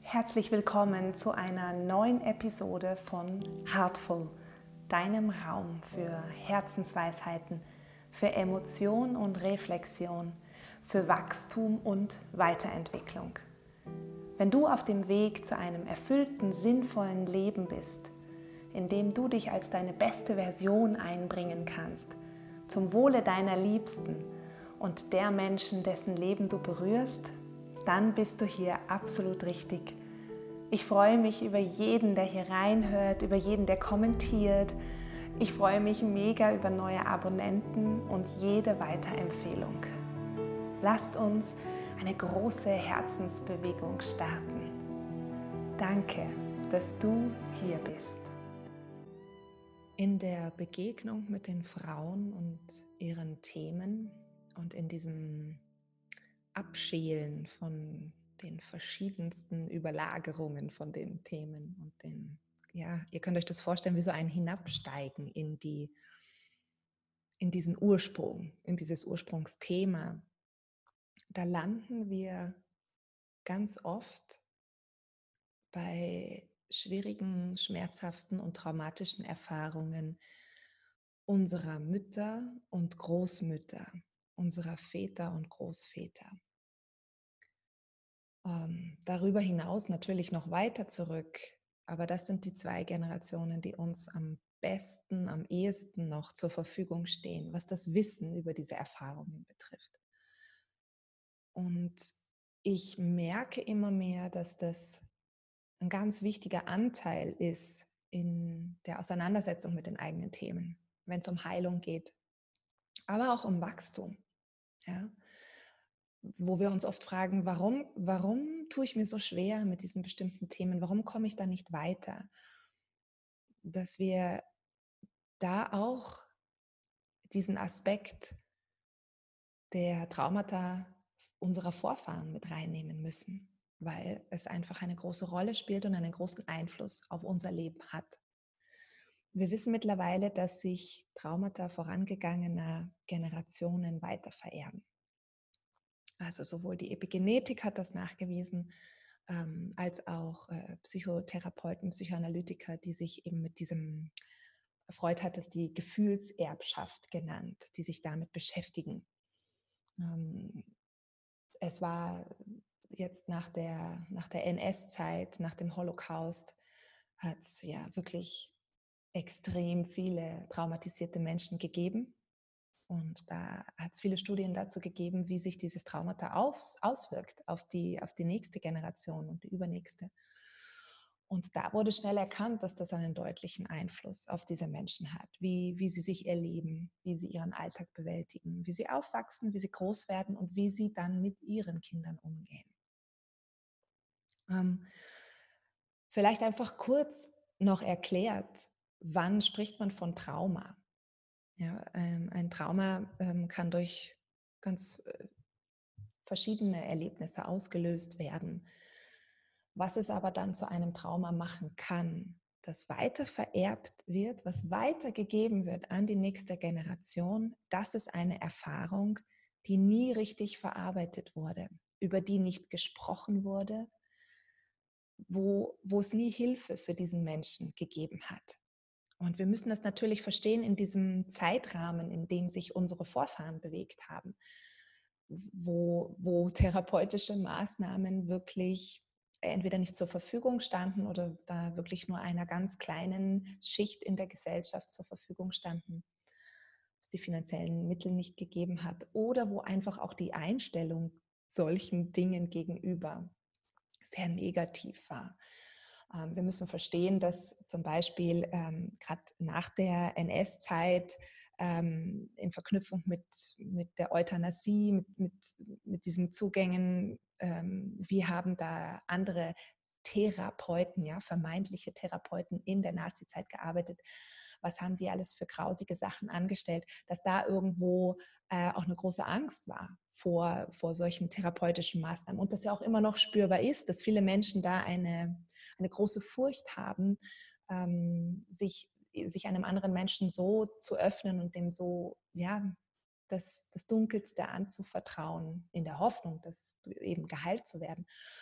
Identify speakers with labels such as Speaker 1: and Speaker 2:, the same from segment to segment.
Speaker 1: Herzlich willkommen zu einer neuen Episode von Heartful, deinem Raum für Herzensweisheiten, für Emotion und Reflexion, für Wachstum und Weiterentwicklung. Wenn du auf dem Weg zu einem erfüllten, sinnvollen Leben bist, in dem du dich als deine beste Version einbringen kannst, zum Wohle deiner Liebsten und der Menschen, dessen Leben du berührst, dann bist du hier absolut richtig. Ich freue mich über jeden, der hier reinhört, über jeden, der kommentiert. Ich freue mich mega über neue Abonnenten und jede Weiterempfehlung. Lasst uns eine große Herzensbewegung starten. Danke, dass du hier bist. In der Begegnung mit den Frauen und ihren Themen und in diesem Abschälen von den verschiedensten Überlagerungen von den Themen und ihr könnt euch das vorstellen wie so ein Hinabsteigen in diesen Ursprung, in dieses Ursprungsthema. Da landen wir ganz oft bei schwierigen, schmerzhaften und traumatischen Erfahrungen unserer Mütter und Großmütter, unserer Väter und Großväter. Darüber hinaus natürlich noch weiter zurück, aber das sind die 2 Generationen, die uns am besten, am ehesten noch zur Verfügung stehen, was das Wissen über diese Erfahrungen betrifft. Und ich merke immer mehr, dass das ein ganz wichtiger Anteil ist in der Auseinandersetzung mit den eigenen Themen, wenn es um Heilung geht, aber auch um Wachstum. Ja? Wo wir uns oft fragen, warum tue ich mir so schwer mit diesen bestimmten Themen? Warum komme ich da nicht weiter? Dass wir da auch diesen Aspekt der Traumata unserer Vorfahren mit reinnehmen müssen, weil es einfach eine große Rolle spielt und einen großen Einfluss auf unser Leben hat. Wir wissen mittlerweile, dass sich Traumata vorangegangener Generationen weiter vererben. Also sowohl die Epigenetik hat das nachgewiesen, als auch Psychotherapeuten, Psychoanalytiker, die sich eben mit diesem, Freud hat es die Gefühlserbschaft genannt, die sich damit beschäftigen. Es war jetzt nach der NS-Zeit, nach dem Holocaust, hat es ja wirklich extrem viele traumatisierte Menschen gegeben. Und da hat es viele Studien dazu gegeben, wie sich dieses Traumata auswirkt auf die nächste Generation und die übernächste. Und da wurde schnell erkannt, dass das einen deutlichen Einfluss auf diese Menschen hat, wie sie sich erleben, wie sie ihren Alltag bewältigen, wie sie aufwachsen, wie sie groß werden und wie sie dann mit ihren Kindern umgehen. Vielleicht einfach kurz noch erklärt, wann spricht man von Trauma? Ja, ein Trauma kann durch ganz verschiedene Erlebnisse ausgelöst werden. Was es aber dann zu einem Trauma machen kann, das weiter vererbt wird, was weitergegeben wird an die nächste Generation, das ist eine Erfahrung, die nie richtig verarbeitet wurde, über die nicht gesprochen wurde, wo es nie Hilfe für diesen Menschen gegeben hat. Und wir müssen das natürlich verstehen in diesem Zeitrahmen, in dem sich unsere Vorfahren bewegt haben, wo therapeutische Maßnahmen wirklich entweder nicht zur Verfügung standen oder da wirklich nur einer ganz kleinen Schicht in der Gesellschaft zur Verfügung standen, es die finanziellen Mittel nicht gegeben hat oder wo einfach auch die Einstellung solchen Dingen gegenüber sehr negativ war. Wir müssen verstehen, dass zum Beispiel gerade nach der NS-Zeit in Verknüpfung mit der Euthanasie, mit diesen Zugängen, wie haben da andere Therapeuten, ja, vermeintliche Therapeuten in der Nazizeit gearbeitet, was haben die alles für grausige Sachen angestellt, dass da irgendwo auch eine große Angst war vor solchen therapeutischen Maßnahmen und das ja auch immer noch spürbar ist, dass viele Menschen da eine große Furcht haben, sich einem anderen Menschen so zu öffnen und dem so, ja, das Dunkelste anzuvertrauen, in der Hoffnung, dass eben geheilt zu werden.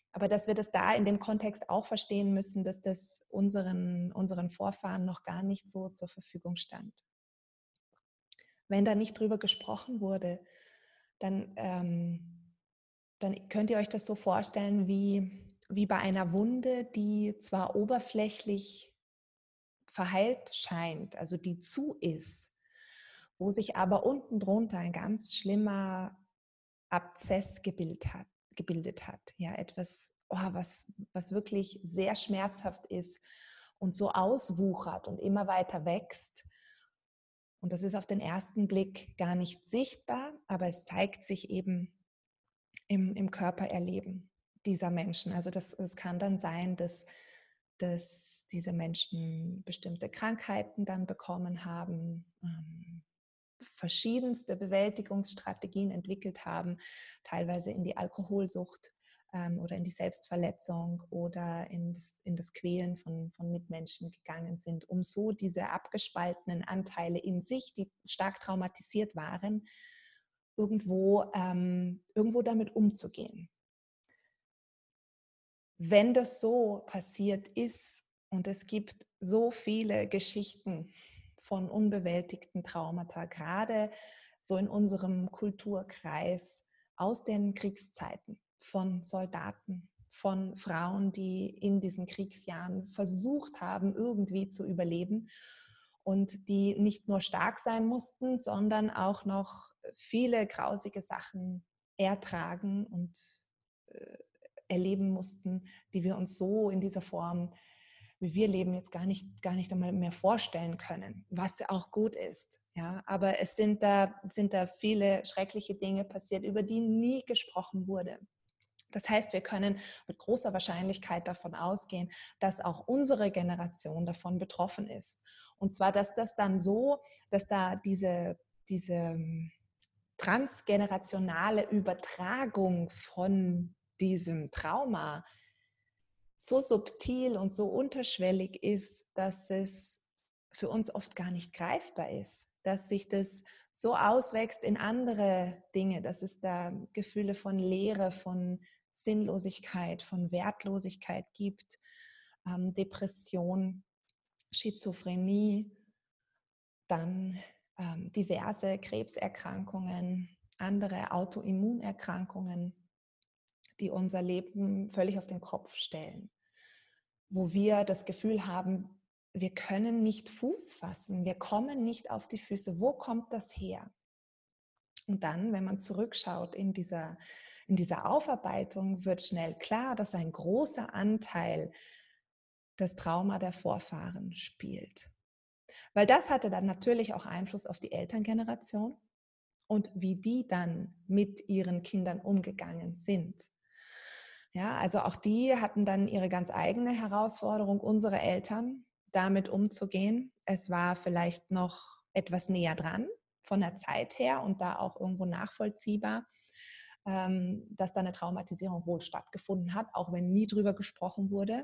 Speaker 1: Aber dass wir das da in dem Kontext auch verstehen müssen, dass das unseren Vorfahren noch gar nicht so zur Verfügung stand. Wenn da nicht drüber gesprochen wurde, dann, dann könnt ihr euch das so vorstellen wie bei einer Wunde, die zwar oberflächlich verheilt scheint, also die zu ist, wo sich aber unten drunter ein ganz schlimmer Abszess gebildet hat. Ja, etwas, was wirklich sehr schmerzhaft ist und so auswuchert und immer weiter wächst. Und das ist auf den ersten Blick gar nicht sichtbar, aber es zeigt sich eben im Körpererleben dieser Menschen. Also es kann dann sein, dass diese Menschen bestimmte Krankheiten dann bekommen haben, verschiedenste Bewältigungsstrategien entwickelt haben, teilweise in die Alkoholsucht oder in die Selbstverletzung oder in das Quälen von Mitmenschen gegangen sind, um so diese abgespaltenen Anteile in sich, die stark traumatisiert waren, irgendwo damit umzugehen. Wenn das so passiert ist und es gibt so viele Geschichten von unbewältigten Traumata, gerade so in unserem Kulturkreis aus den Kriegszeiten, von Soldaten, von Frauen, die in diesen Kriegsjahren versucht haben, irgendwie zu überleben und die nicht nur stark sein mussten, sondern auch noch viele grausige Sachen ertragen und erleben mussten, die wir uns so in dieser Form, wie wir leben, jetzt gar nicht einmal mehr vorstellen können, was ja auch gut ist. Ja, aber es sind da viele schreckliche Dinge passiert, über die nie gesprochen wurde. Das heißt, wir können mit großer Wahrscheinlichkeit davon ausgehen, dass auch unsere Generation davon betroffen ist. Und zwar, dass das dann so, dass da diese transgenerationale Übertragung von diesem Trauma so subtil und so unterschwellig ist, dass es für uns oft gar nicht greifbar ist, dass sich das so auswächst in andere Dinge, dass es da Gefühle von Leere, von Sinnlosigkeit, von Wertlosigkeit gibt, Depression, Schizophrenie, dann diverse Krebserkrankungen, andere Autoimmunerkrankungen, die unser Leben völlig auf den Kopf stellen, wo wir das Gefühl haben, wir können nicht Fuß fassen, wir kommen nicht auf die Füße. Wo kommt das her? Und dann, wenn man zurückschaut in dieser Aufarbeitung, wird schnell klar, dass ein großer Anteil das Trauma der Vorfahren spielt. Weil das hatte dann natürlich auch Einfluss auf die Elterngeneration und wie die dann mit ihren Kindern umgegangen sind. Ja, also auch die hatten dann ihre ganz eigene Herausforderung, unsere Eltern damit umzugehen. Es war vielleicht noch etwas näher dran von der Zeit her und da auch irgendwo nachvollziehbar, dass da eine Traumatisierung wohl stattgefunden hat, auch wenn nie drüber gesprochen wurde.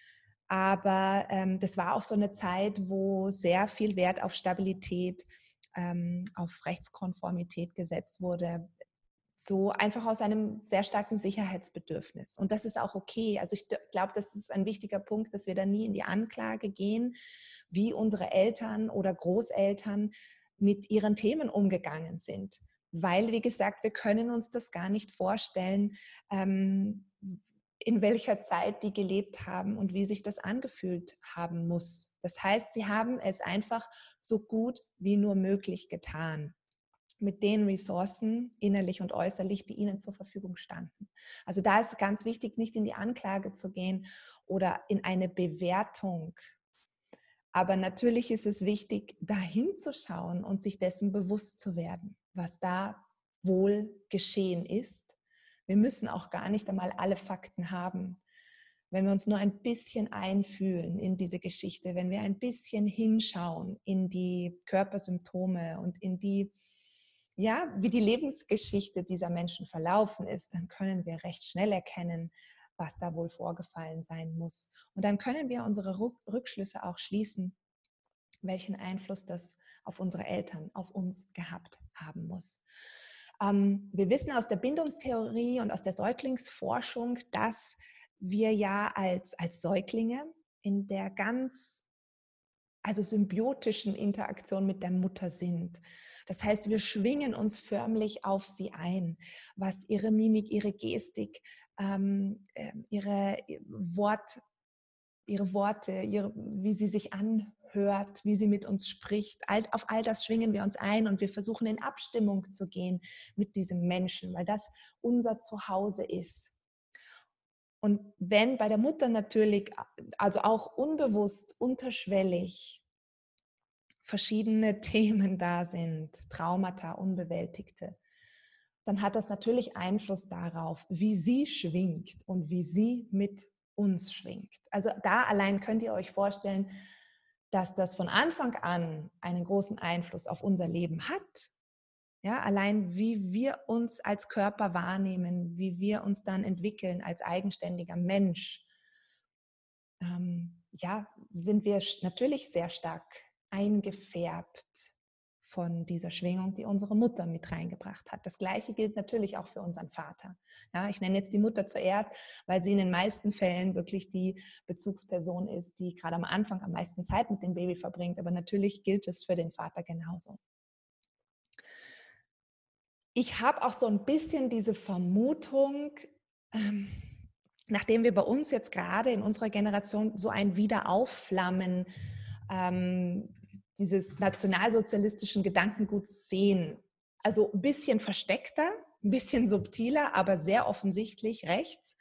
Speaker 1: Aber das war auch so eine Zeit, wo sehr viel Wert auf Stabilität, auf Rechtskonformität gesetzt wurde, so einfach aus einem sehr starken Sicherheitsbedürfnis. Und das ist auch okay. Also ich glaube, das ist ein wichtiger Punkt, dass wir da nie in die Anklage gehen, wie unsere Eltern oder Großeltern mit ihren Themen umgegangen sind. Weil, wie gesagt, wir können uns das gar nicht vorstellen, in welcher Zeit die gelebt haben und wie sich das angefühlt haben muss. Das heißt, sie haben es einfach so gut wie nur möglich getan mit den Ressourcen, innerlich und äußerlich, die ihnen zur Verfügung standen. Also da ist ganz wichtig, nicht in die Anklage zu gehen oder in eine Bewertung. Aber natürlich ist es wichtig, da hinzuschauen und sich dessen bewusst zu werden, was da wohl geschehen ist. Wir müssen auch gar nicht einmal alle Fakten haben. Wenn wir uns nur ein bisschen einfühlen in diese Geschichte, wenn wir ein bisschen hinschauen in die Körpersymptome und in die, ja, wie die Lebensgeschichte dieser Menschen verlaufen ist, dann können wir recht schnell erkennen, was da wohl vorgefallen sein muss. Und dann können wir unsere Rückschlüsse auch schließen, welchen Einfluss das auf unsere Eltern, auf uns gehabt haben muss. Wir wissen aus der Bindungstheorie und aus der Säuglingsforschung, dass wir ja als Säuglinge in der also symbiotischen Interaktion mit der Mutter sind. Das heißt, wir schwingen uns förmlich auf sie ein, was ihre Mimik, ihre Gestik, ihre Worte, wie sie sich anhört, wie sie mit uns spricht. Auf all das schwingen wir uns ein und wir versuchen in Abstimmung zu gehen mit diesem Menschen, weil das unser Zuhause ist. Und wenn bei der Mutter natürlich, also auch unbewusst, unterschwellig, verschiedene Themen da sind, Traumata, unbewältigte, dann hat das natürlich Einfluss darauf, wie sie schwingt und wie sie mit uns schwingt. Also da allein könnt ihr euch vorstellen, dass das von Anfang an einen großen Einfluss auf unser Leben hat. Ja, allein wie wir uns als Körper wahrnehmen, wie wir uns dann entwickeln als eigenständiger Mensch, ja, sind wir natürlich sehr stark eingefärbt von dieser Schwingung, die unsere Mutter mit reingebracht hat. Das Gleiche gilt natürlich auch für unseren Vater. Ja, ich nenne jetzt die Mutter zuerst, weil sie in den meisten Fällen wirklich die Bezugsperson ist, die gerade am Anfang am meisten Zeit mit dem Baby verbringt. Aber natürlich gilt es für den Vater genauso. Ich habe auch so ein bisschen diese Vermutung, ähm, nachdem wir bei uns jetzt gerade in unserer Generation so ein Wiederaufflammen dieses nationalsozialistischen Gedankenguts sehen, also ein bisschen versteckter, ein bisschen subtiler, aber sehr offensichtlich rechts,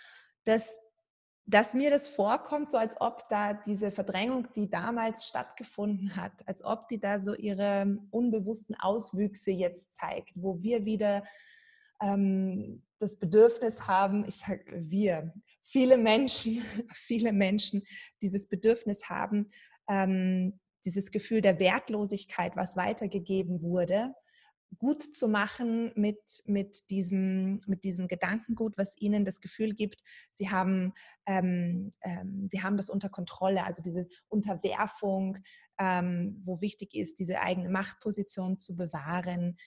Speaker 1: dass mir das vorkommt, so als ob da diese Verdrängung, die damals stattgefunden hat, als ob die da so ihre unbewussten Auswüchse jetzt zeigt, wo wir wieder das Bedürfnis haben, ich sage wir, viele Menschen, viele Menschen dieses Bedürfnis haben, dieses Gefühl der Wertlosigkeit, was weitergegeben wurde, gut zu machen mit diesem Gedankengut, was ihnen das Gefühl gibt, sie haben das unter Kontrolle, also diese Unterwerfung, wo wichtig ist, diese eigene Machtposition zu bewahren,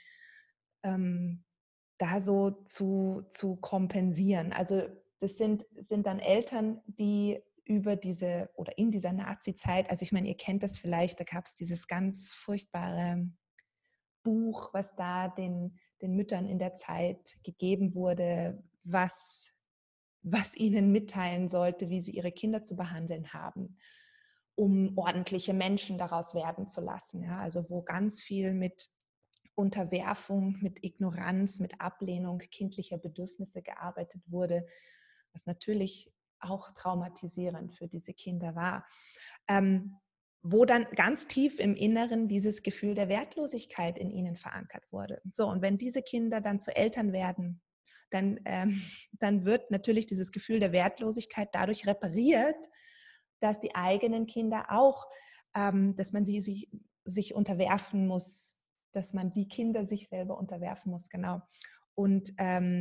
Speaker 1: da so zu kompensieren. Also das sind dann Eltern, die über diese oder in dieser Nazi-Zeit, also ich meine, ihr kennt das vielleicht, da gab es dieses ganz furchtbare Buch, was da den Müttern in der Zeit gegeben wurde, was ihnen mitteilen sollte, wie sie ihre Kinder zu behandeln haben, um ordentliche Menschen daraus werden zu lassen. Ja? Also wo ganz viel mit Unterwerfung, mit Ignoranz, mit Ablehnung kindlicher Bedürfnisse gearbeitet wurde, was natürlich auch traumatisierend für diese Kinder war. Wo dann ganz tief im Inneren dieses Gefühl der Wertlosigkeit in ihnen verankert wurde. So, und wenn diese Kinder dann zu Eltern werden, dann wird natürlich dieses Gefühl der Wertlosigkeit dadurch repariert, dass die eigenen Kinder auch, dass man sich unterwerfen muss, dass man die Kinder sich selber unterwerfen muss, genau. Und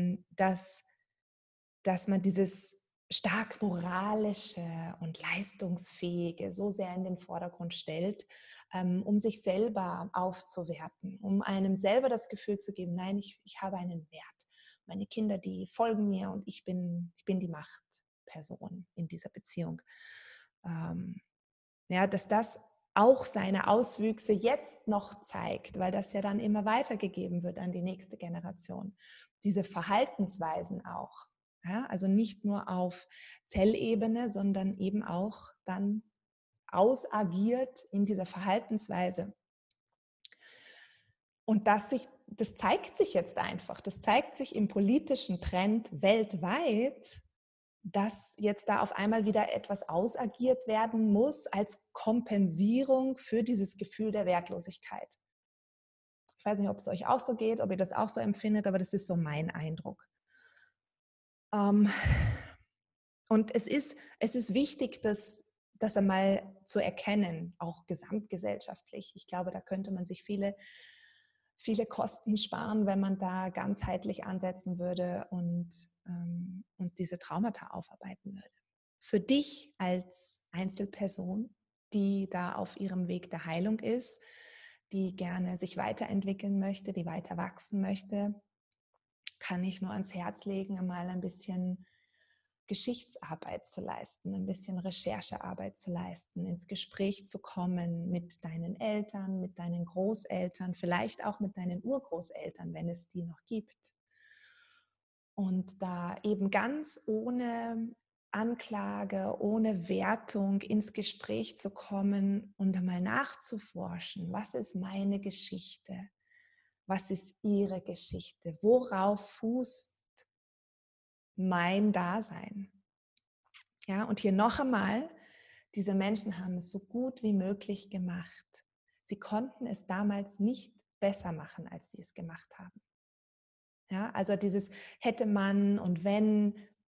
Speaker 1: dass man dieses stark moralische und leistungsfähige so sehr in den Vordergrund stellt, um sich selber aufzuwerten, um einem selber das Gefühl zu geben, nein, ich habe einen Wert. Meine Kinder, die folgen mir und ich bin die Machtperson in dieser Beziehung. Ja, dass das auch seine Auswüchse jetzt noch zeigt, weil das ja dann immer weitergegeben wird an die nächste Generation. Diese Verhaltensweisen auch. Ja, also nicht nur auf Zellebene, sondern eben auch dann ausagiert in dieser Verhaltensweise. Und das zeigt sich jetzt einfach. Das zeigt sich im politischen Trend weltweit, dass jetzt da auf einmal wieder etwas ausagiert werden muss als Kompensierung für dieses Gefühl der Wertlosigkeit. Ich weiß nicht, ob es euch auch so geht, ob ihr das auch so empfindet, aber das ist so mein Eindruck. Und es ist wichtig, das einmal zu erkennen, auch gesamtgesellschaftlich. Ich glaube, da könnte man sich viele Kosten sparen, wenn man da ganzheitlich ansetzen würde und diese Traumata aufarbeiten würde. Für dich als Einzelperson, die da auf ihrem Weg der Heilung ist, die gerne sich weiterentwickeln möchte, die weiter wachsen möchte, kann ich nur ans Herz legen, einmal ein bisschen Geschichtsarbeit zu leisten, ein bisschen Recherchearbeit zu leisten, ins Gespräch zu kommen mit deinen Eltern, mit deinen Großeltern, vielleicht auch mit deinen Urgroßeltern, wenn es die noch gibt. Und da eben ganz ohne Anklage, ohne Wertung ins Gespräch zu kommen und einmal nachzuforschen, was ist meine Geschichte? Was ist ihre Geschichte? Worauf fußt mein Dasein? Ja, und hier noch einmal, diese Menschen haben es so gut wie möglich gemacht. Sie konnten es damals nicht besser machen, als sie es gemacht haben. Ja, also dieses hätte man und wenn,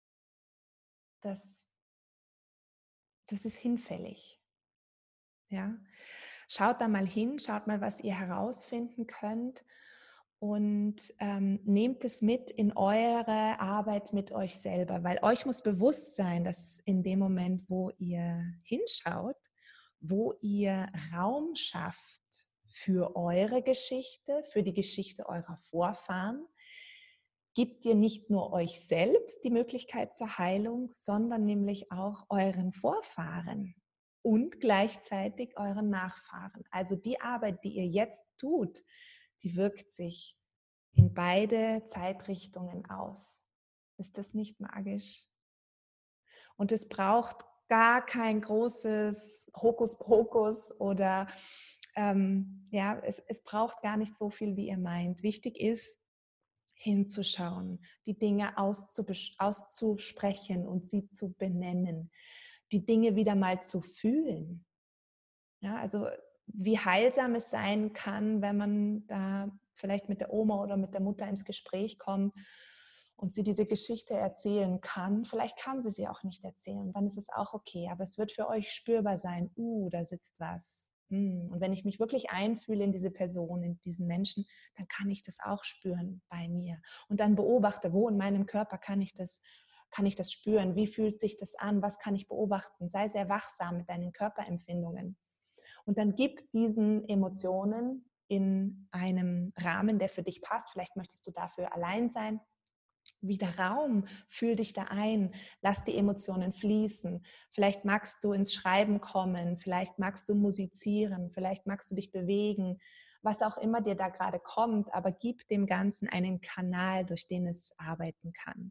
Speaker 1: das, das ist hinfällig. Ja, schaut da mal hin, schaut mal, was ihr herausfinden könnt und nehmt es mit in eure Arbeit mit euch selber, weil euch muss bewusst sein, dass in dem Moment, wo ihr hinschaut, wo ihr Raum schafft für eure Geschichte, für die Geschichte eurer Vorfahren, gibt ihr nicht nur euch selbst die Möglichkeit zur Heilung, sondern nämlich auch euren Vorfahren und gleichzeitig euren Nachfahren. Also die Arbeit, die ihr jetzt tut, die wirkt sich in beide Zeitrichtungen aus. Ist das nicht magisch? Und es braucht gar kein großes Hokuspokus oder ja, es braucht gar nicht so viel, wie ihr meint. Wichtig ist, hinzuschauen, die Dinge auszusprechen und sie zu benennen, die Dinge wieder mal zu fühlen. Ja, also wie heilsam es sein kann, wenn man da vielleicht mit der Oma oder mit der Mutter ins Gespräch kommt und sie diese Geschichte erzählen kann. Vielleicht kann sie sie auch nicht erzählen, dann ist es auch okay, aber es wird für euch spürbar sein, da sitzt was. Und wenn ich mich wirklich einfühle in diese Person, in diesen Menschen, dann kann ich das auch spüren bei mir. Und dann beobachte, wo in meinem Körper kann ich das spüren? Wie fühlt sich das an? Was kann ich beobachten? Sei sehr wachsam mit deinen Körperempfindungen. Und dann gib diesen Emotionen in einem Rahmen, der für dich passt. Vielleicht möchtest du dafür allein sein. Wieder Raum, fühl dich da ein, lass die Emotionen fließen. Vielleicht magst du ins Schreiben kommen, vielleicht magst du musizieren, vielleicht magst du dich bewegen, was auch immer dir da gerade kommt, aber gib dem Ganzen einen Kanal, durch den es arbeiten kann.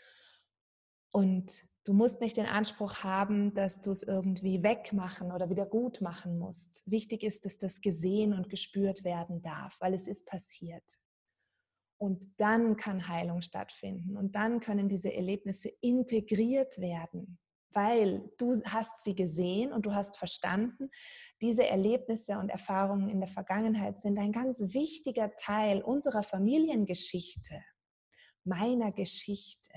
Speaker 1: Und du musst nicht den Anspruch haben, dass du es irgendwie wegmachen oder wieder gut machen musst. Wichtig ist, dass das gesehen und gespürt werden darf, weil es ist passiert. Und dann kann Heilung stattfinden und dann können diese Erlebnisse integriert werden, weil du hast sie gesehen und du hast verstanden, diese Erlebnisse und Erfahrungen in der Vergangenheit sind ein ganz wichtiger Teil unserer Familiengeschichte, meiner Geschichte.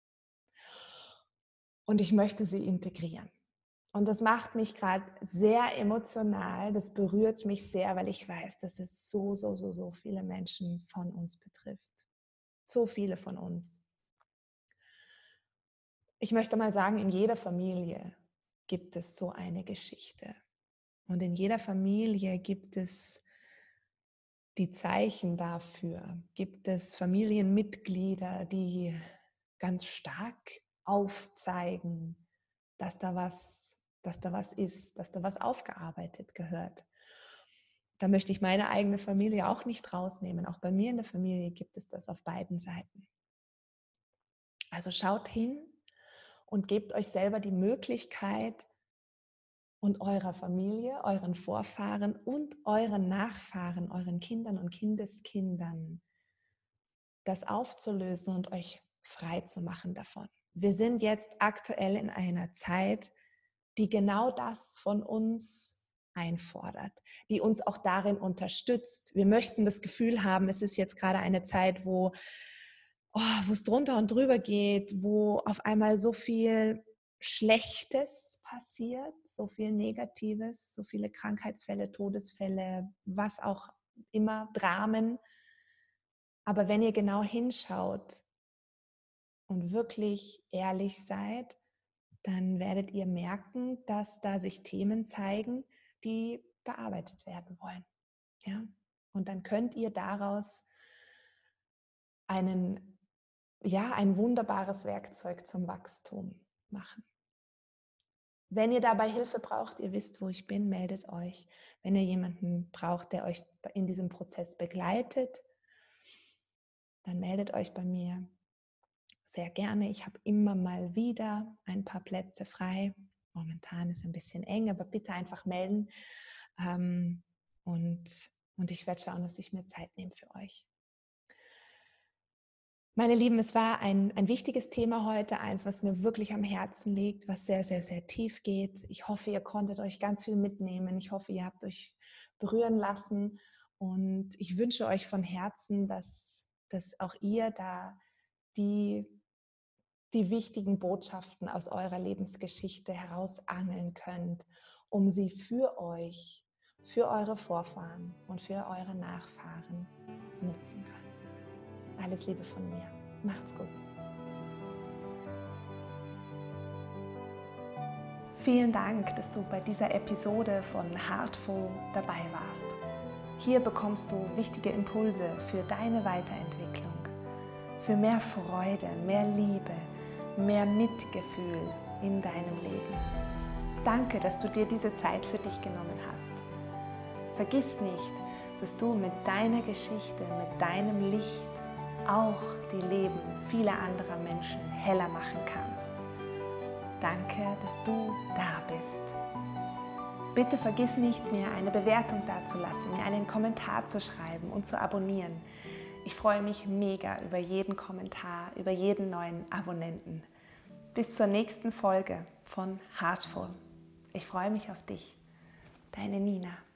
Speaker 1: Und ich möchte sie integrieren. Und das macht mich gerade sehr emotional, das berührt mich sehr, weil ich weiß, dass es so viele Menschen von uns betrifft. So viele von uns. Ich möchte mal sagen, in jeder Familie gibt es so eine Geschichte. Und in jeder Familie gibt es die Zeichen dafür, gibt es Familienmitglieder, die ganz stark aufzeigen, dass da was ist, dass da was aufgearbeitet gehört. Da möchte ich meine eigene Familie auch nicht rausnehmen. Auch bei mir in der Familie gibt es das auf beiden Seiten. Also schaut hin und gebt euch selber die Möglichkeit und eurer Familie, euren Vorfahren und euren Nachfahren, euren Kindern und Kindeskindern, das aufzulösen und euch frei zu machen davon. Wir sind jetzt aktuell in einer Zeit, die genau das von uns einfordert, die uns auch darin unterstützt. Wir möchten das Gefühl haben, es ist jetzt gerade eine Zeit, wo es drunter und drüber geht, wo auf einmal so viel Schlechtes passiert, so viel Negatives, so viele Krankheitsfälle, Todesfälle, was auch immer, Dramen. Aber wenn ihr genau hinschaut und wirklich ehrlich seid, dann werdet ihr merken, dass da sich Themen zeigen, die bearbeitet werden wollen. Ja? Und dann könnt ihr daraus ein wunderbares Werkzeug zum Wachstum machen. Wenn ihr dabei Hilfe braucht, ihr wisst, wo ich bin, meldet euch. Wenn ihr jemanden braucht, der euch in diesem Prozess begleitet, dann meldet euch bei mir sehr gerne. Ich habe immer mal wieder ein paar Plätze frei. Momentan ist ein bisschen eng, aber bitte einfach melden. Ähm, und ich werde schauen, dass ich mir Zeit nehme für euch. Meine Lieben, es war ein wichtiges Thema heute, eins, was mir wirklich am Herzen liegt, was sehr, sehr, sehr tief geht. Ich hoffe, ihr konntet euch ganz viel mitnehmen. Ich hoffe, ihr habt euch berühren lassen. Und ich wünsche euch von Herzen, dass auch ihr da die wichtigen Botschaften aus eurer Lebensgeschichte herausangeln könnt, um sie für euch, für eure Vorfahren und für eure Nachfahren nutzen könnt. Alles Liebe von mir. Macht's gut. Vielen Dank, dass du bei dieser Episode von Heartful dabei warst. Hier bekommst du wichtige Impulse für deine Weiterentwicklung, für mehr Freude, mehr Liebe, mehr Mitgefühl in deinem Leben. Danke, dass du dir diese Zeit für dich genommen hast. Vergiss nicht, dass du mit deiner Geschichte, mit deinem Licht auch die Leben vieler anderer Menschen heller machen kannst. Danke, dass du da bist. Bitte vergiss nicht, mir eine Bewertung dazulassen, mir einen Kommentar zu schreiben und zu abonnieren. Ich freue mich mega über jeden Kommentar, über jeden neuen Abonnenten. Bis zur nächsten Folge von Heartful. Ich freue mich auf dich. Deine Nina.